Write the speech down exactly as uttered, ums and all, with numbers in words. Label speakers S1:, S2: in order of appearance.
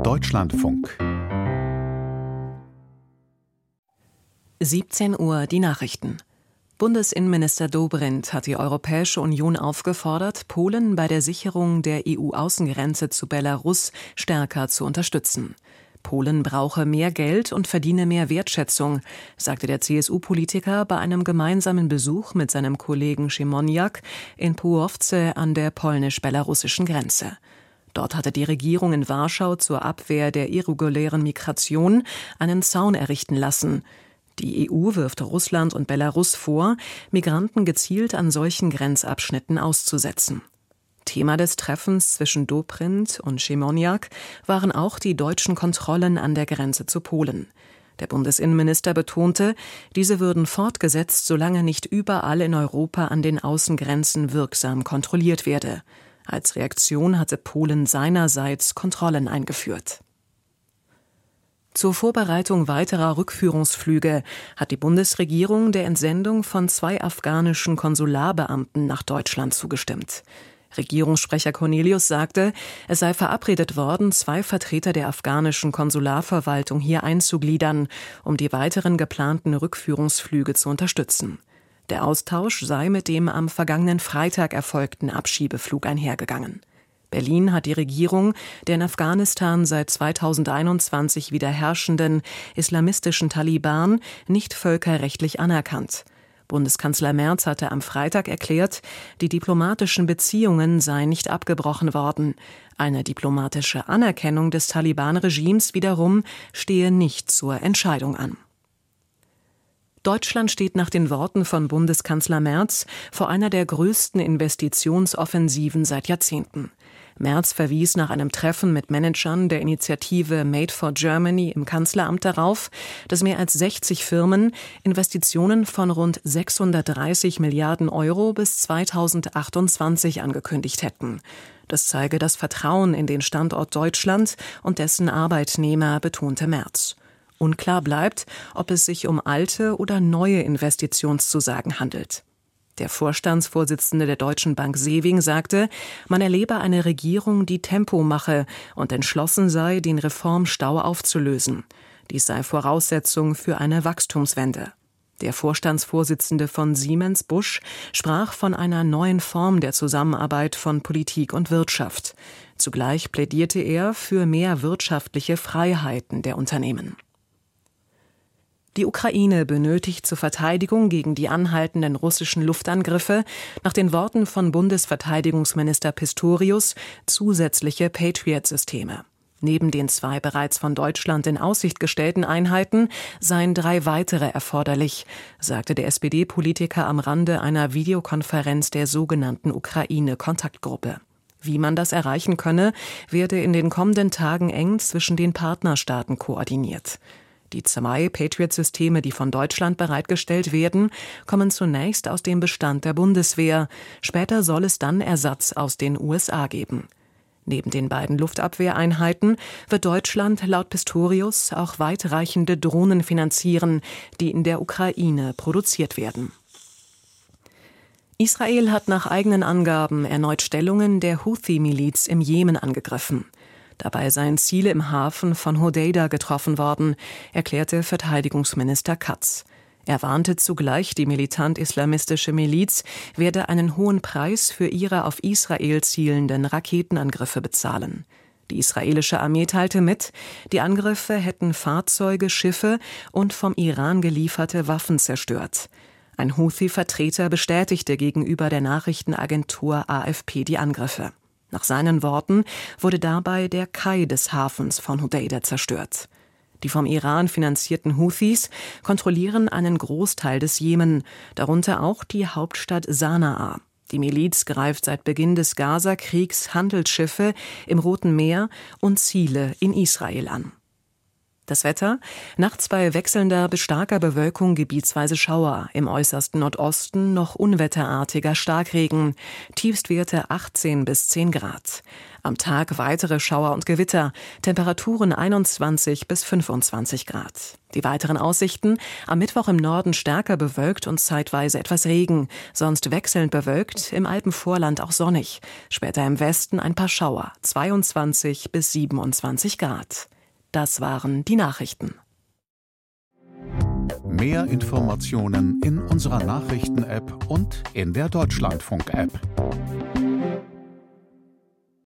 S1: Deutschlandfunk.
S2: siebzehn Uhr die Nachrichten. Bundesinnenminister Dobrindt hat die Europäische Union aufgefordert, Polen bei der Sicherung der E U-Außengrenze zu Belarus stärker zu unterstützen. Polen brauche mehr Geld und verdiene mehr Wertschätzung, sagte der C S U-Politiker bei einem gemeinsamen Besuch mit seinem Kollegen Siemoniak in Pułowce an der polnisch-belarussischen Grenze. Dort hatte die Regierung in Warschau zur Abwehr der irregulären Migration einen Zaun errichten lassen. Die E U wirft Russland und Belarus vor, Migranten gezielt an solchen Grenzabschnitten auszusetzen. Thema des Treffens zwischen Dobrindt und Siemoniak waren auch die deutschen Kontrollen an der Grenze zu Polen. Der Bundesinnenminister betonte, diese würden fortgesetzt, solange nicht überall in Europa an den Außengrenzen wirksam kontrolliert werde. Als Reaktion hatte Polen seinerseits Kontrollen eingeführt. Zur Vorbereitung weiterer Rückführungsflüge hat die Bundesregierung der Entsendung von zwei afghanischen Konsularbeamten nach Deutschland zugestimmt. Regierungssprecher Cornelius sagte, es sei verabredet worden, zwei Vertreter der afghanischen Konsularverwaltung hier einzugliedern, um die weiteren geplanten Rückführungsflüge zu unterstützen. Der Austausch sei mit dem am vergangenen Freitag erfolgten Abschiebeflug einhergegangen. Berlin hat die Regierung der in Afghanistan seit zweitausendeinundzwanzig wieder herrschenden islamistischen Taliban nicht völkerrechtlich anerkannt. Bundeskanzler Merz hatte am Freitag erklärt, die diplomatischen Beziehungen seien nicht abgebrochen worden. Eine diplomatische Anerkennung des Taliban-Regimes wiederum stehe nicht zur Entscheidung an. Deutschland steht nach den Worten von Bundeskanzler Merz vor einer der größten Investitionsoffensiven seit Jahrzehnten. Merz verwies nach einem Treffen mit Managern der Initiative Made for Germany im Kanzleramt darauf, dass mehr als sechzig Firmen Investitionen von rund sechshundertdreißig Milliarden Euro bis zweitausendachtundzwanzig angekündigt hätten. Das zeige das Vertrauen in den Standort Deutschland und dessen Arbeitnehmer, betonte Merz. Unklar bleibt, ob es sich um alte oder neue Investitionszusagen handelt. Der Vorstandsvorsitzende der Deutschen Bank Sewing sagte, man erlebe eine Regierung, die Tempo mache und entschlossen sei, den Reformstau aufzulösen. Dies sei Voraussetzung für eine Wachstumswende. Der Vorstandsvorsitzende von Siemens, Busch, sprach von einer neuen Form der Zusammenarbeit von Politik und Wirtschaft. Zugleich plädierte er für mehr wirtschaftliche Freiheiten der Unternehmen. Die Ukraine benötigt zur Verteidigung gegen die anhaltenden russischen Luftangriffe nach den Worten von Bundesverteidigungsminister Pistorius zusätzliche Patriot-Systeme. Neben den zwei bereits von Deutschland in Aussicht gestellten Einheiten seien drei weitere erforderlich, sagte der S P D-Politiker am Rande einer Videokonferenz der sogenannten Ukraine-Kontaktgruppe. Wie man das erreichen könne, werde in den kommenden Tagen eng zwischen den Partnerstaaten koordiniert. Die zwei Patriot-Systeme, die von Deutschland bereitgestellt werden, kommen zunächst aus dem Bestand der Bundeswehr. Später soll es dann Ersatz aus den U S A geben. Neben den beiden Luftabwehreinheiten wird Deutschland laut Pistorius auch weitreichende Drohnen finanzieren, die in der Ukraine produziert werden. Israel hat nach eigenen Angaben erneut Stellungen der Houthi-Miliz im Jemen angegriffen. Dabei seien Ziele im Hafen von Hodeida getroffen worden, erklärte Verteidigungsminister Katz. Er warnte zugleich, die militant-islamistische Miliz werde einen hohen Preis für ihre auf Israel zielenden Raketenangriffe bezahlen. Die israelische Armee teilte mit, die Angriffe hätten Fahrzeuge, Schiffe und vom Iran gelieferte Waffen zerstört. Ein Houthi-Vertreter bestätigte gegenüber der Nachrichtenagentur A F P die Angriffe. Nach seinen Worten wurde dabei der Kai des Hafens von Hodeida zerstört. Die vom Iran finanzierten Houthis kontrollieren einen Großteil des Jemen, darunter auch die Hauptstadt Sanaa. Die Miliz greift seit Beginn des Gaza-Kriegs Handelsschiffe im Roten Meer und Ziele in Israel an. Das Wetter: Nachts bei wechselnder bis starker Bewölkung gebietsweise Schauer, im äußersten Nordosten noch unwetterartiger Starkregen, Tiefstwerte achtzehn bis zehn Grad. Am Tag weitere Schauer und Gewitter, Temperaturen einundzwanzig bis fünfundzwanzig Grad. Die weiteren Aussichten: am Mittwoch im Norden stärker bewölkt und zeitweise etwas Regen, sonst wechselnd bewölkt, im Alpenvorland auch sonnig. Später im Westen ein paar Schauer, zweiundzwanzig bis siebenundzwanzig Grad. Das waren die Nachrichten.
S1: Mehr Informationen in unserer Nachrichten-App und in der Deutschlandfunk-App.